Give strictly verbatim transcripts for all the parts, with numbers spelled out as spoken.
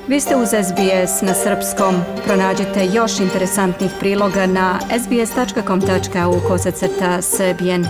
Vi ste uz S B S na srpskom. Pronađite još interesantnih priloga na sbs.com.au kosacrta srbijen.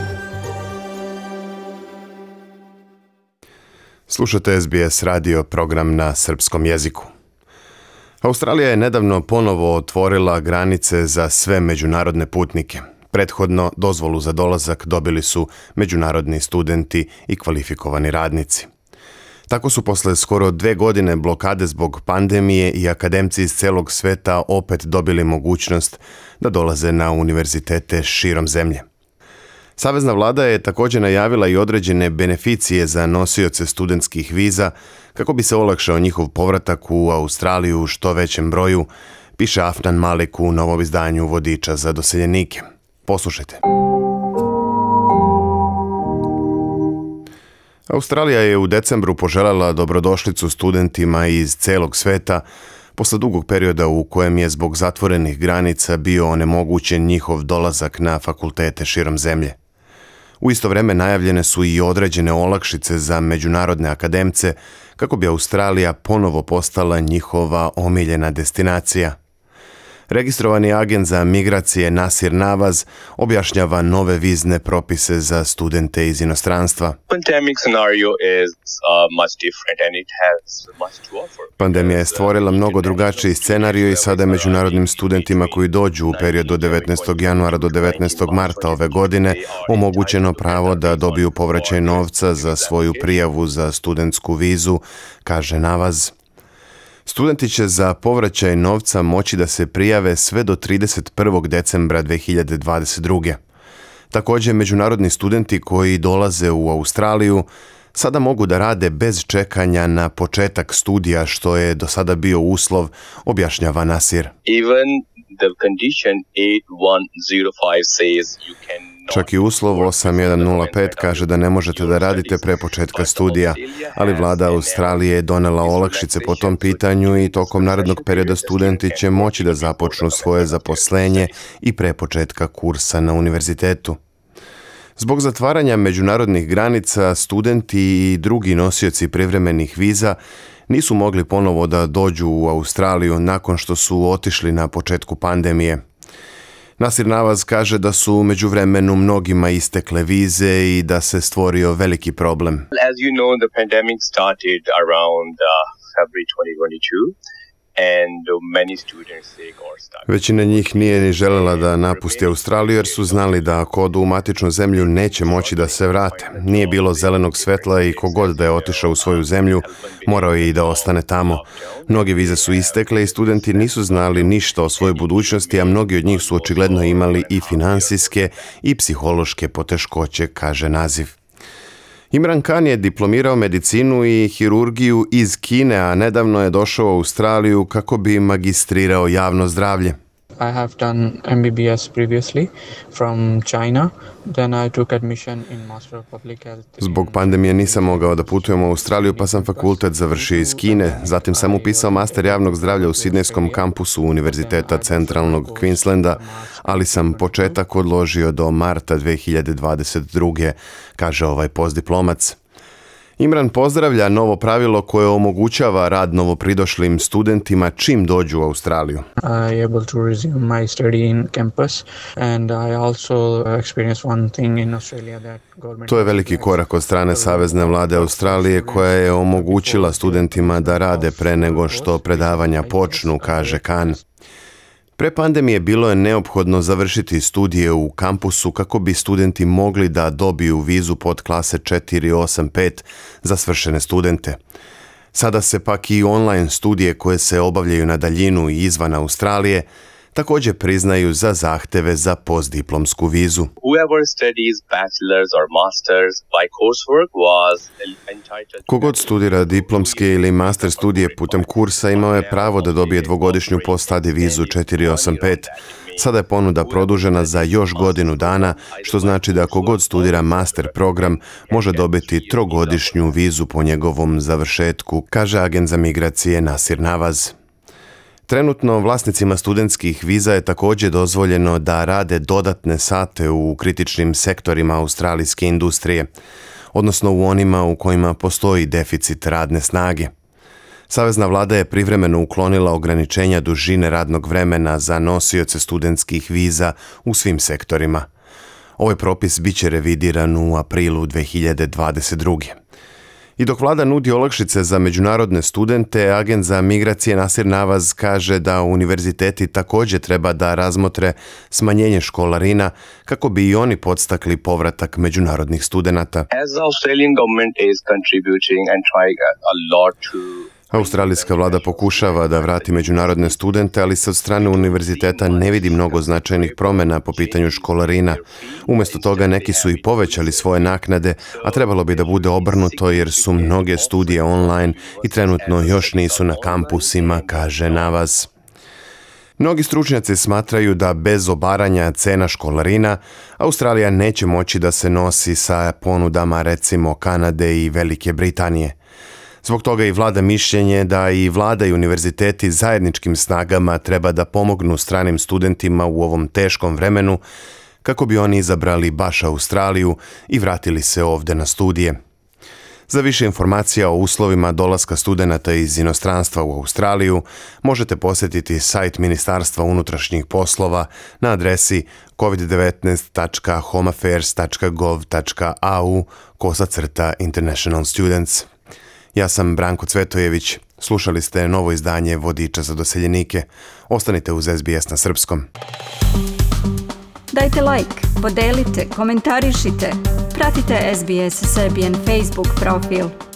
Slušate S B S radio, program na srpskom jeziku. Australija je nedavno ponovo otvorila granice za sve međunarodne putnike. Prethodno dozvolu za dolazak dobili su međunarodni studenti i kvalifikovani radnici. Tako su posle skoro dve godine blokade zbog pandemije i akademci iz celog sveta opet dobili mogućnost da dolaze na univerzitete širom zemlje. Savezna vlada je također najavila i određene beneficije za nosioce studentskih viza kako bi se olakšao njihov povratak u Australiju u što većem broju, piše Afnan Malik u novom izdanju vodiča za doseljenike. Poslušajte. Australija je u decembru poželjela dobrodošlicu studentima iz celog sveta posle dugog perioda u kojem je zbog zatvorenih granica bio onemogućen njihov dolazak na fakultete širom zemlje. U isto vrijeme najavljene su i određene olakšice za međunarodne akademce kako bi Australija ponovo postala njihova omiljena destinacija. Registrovani agent za migracije Nasir Nawaz objašnjava nove vizne propise za studente iz inostranstva. Pandemija je stvorila mnogo drugačiji scenarij i sada je međunarodnim studentima koji dođu u periodu od devetnaestog januara do devetnaestog marta ove godine omogućeno pravo da dobiju povraćaj novca za svoju prijavu za studentsku vizu, kaže Nawaz. Studenti će za povraćaj novca moći da se prijave sve do trideset prvog decembra dve hiljade dvadeset druge. Također, međunarodni studenti koji dolaze u Australiju sada mogu da rade bez čekanja na početak studija, što je do sada bio uslov, objašnjava Nasir. Even the condition eight one zero five says you can Čak i uslov osam jedan nula pet kaže da ne možete da radite pre početka studija, ali vlada Australije je donela olakšice po tom pitanju i tokom narednog perioda studenti će moći da započnu svoje zaposlenje i pre početka kursa na univerzitetu. Zbog zatvaranja međunarodnih granica, studenti i drugi nosioci privremenih viza nisu mogli ponovo da dođu u Australiju nakon što su otišli na početku pandemije. Nasir Nawaz kaže da su u međuvremenu mnogima istekle vize i da se stvorio veliki problem. As you know, the pandemic started around uh, February twenty twenty-two. And many students they got stuck. Većina njih nije ni željela da napusti Australiju jer su znali da ako odu u matičnu zemlju neće moći da se vrate. Nije bilo zelenog svetla i kogod da je otišao u svoju zemlju morao je i da ostane tamo. Mnoge vize su istekle i studenti nisu znali ništa o svojoj budućnosti, a mnogi od njih su očigledno imali i finansijske i psihološke poteškoće, kaže naziv. Imran Khan je diplomirao medicinu i hirurgiju iz Kine, a nedavno je došao u Australiju kako bi magistrirao javno zdravlje. I have done M B B S previously from China. Then I took admission in Master of Public Health. Zbog pandemije nisam mogao da putujem u Australiju, pa sam fakultet završio iz Kine. Zatim sam upisao master javnog zdravlja u sidnejskom kampusu Univerziteta centralnog Queenslanda, ali sam početak odložio do marta dve hiljade dvadeset druge, kaže ovaj postdiplomac. Imran pozdravlja novo pravilo koje omogućava rad novopridošlim studentima čim dođu u Australiju. I able to resume my study in campus and I also experienced one thing in Australia that government. To je veliki korak od strane Savezne vlade Australije koja je omogućila studentima da rade pre nego što predavanja počnu, kaže Khan. Pre pandemije bilo je neophodno završiti studije u kampusu kako bi studenti mogli da dobiju vizu pod klase četiri osam pet za svršene studente. Sada se pak i online studije koje se obavljaju na daljinu i izvan Australije također priznaju za zahteve za postdiplomsku vizu. Whoever studies bachelor's or master's by coursework was entitled. Kogod studira diplomske ili master studije putem kursa imao je pravo da dobije dvogodišnju post-study vizu četiri osam pet. Sada je ponuda produžena za još godinu dana, što znači da kogod studira master program može dobiti trogodišnju vizu po njegovom završetku, kaže agent za migracije Nasir Nawaz. Trenutno vlasnicima studentskih viza je također dozvoljeno da rade dodatne sate u kritičnim sektorima australijske industrije, odnosno u onima u kojima postoji deficit radne snage. Savezna vlada je privremeno uklonila ograničenja dužine radnog vremena za nosioce studentskih viza u svim sektorima. Ovaj propis bit će revidiran u aprilu dve hiljade dvadeset druge. I dok vlada nudi olakšice za međunarodne studente, agent za migracije Nasir Nawaz kaže da univerziteti također treba da razmotre smanjenje školarina kako bi i oni podstakli povratak međunarodnih studenata. As the Australian government is contributing and trying a lot to Australijska vlada pokušava da vrati međunarodne studente, ali se od strane univerziteta ne vidi mnogo značajnih promjena po pitanju školarina. Umjesto toga neki su i povećali svoje naknade, a trebalo bi da bude obrnuto jer su mnoge studije online i trenutno još nisu na kampusima, kaže Nawaz. Mnogi stručnjaci smatraju da bez obaranja cena školarina Australija neće moći da se nosi sa ponudama recimo Kanade i Velike Britanije. Zbog toga i vlada mišljenje da i vlada i univerziteti zajedničkim snagama treba da pomognu stranim studentima u ovom teškom vremenu kako bi oni izabrali baš Australiju i vratili se ovde na studije. Za više informacija o uslovima dolaska studenata iz inostranstva u Australiju možete posjetiti sajt Ministarstva unutrašnjih poslova na adresi covid devetnaest tačka homeaffairs tačka gov tačka a u kosacrta international students. Ja sam Branko Cvetojević. Slušali ste novo izdanje Vodiča za doseljenike. Ostanite uz S B S na srpskom. Dajte like, podelite, komentarišite. Pratite S B S Serbian Facebook profil.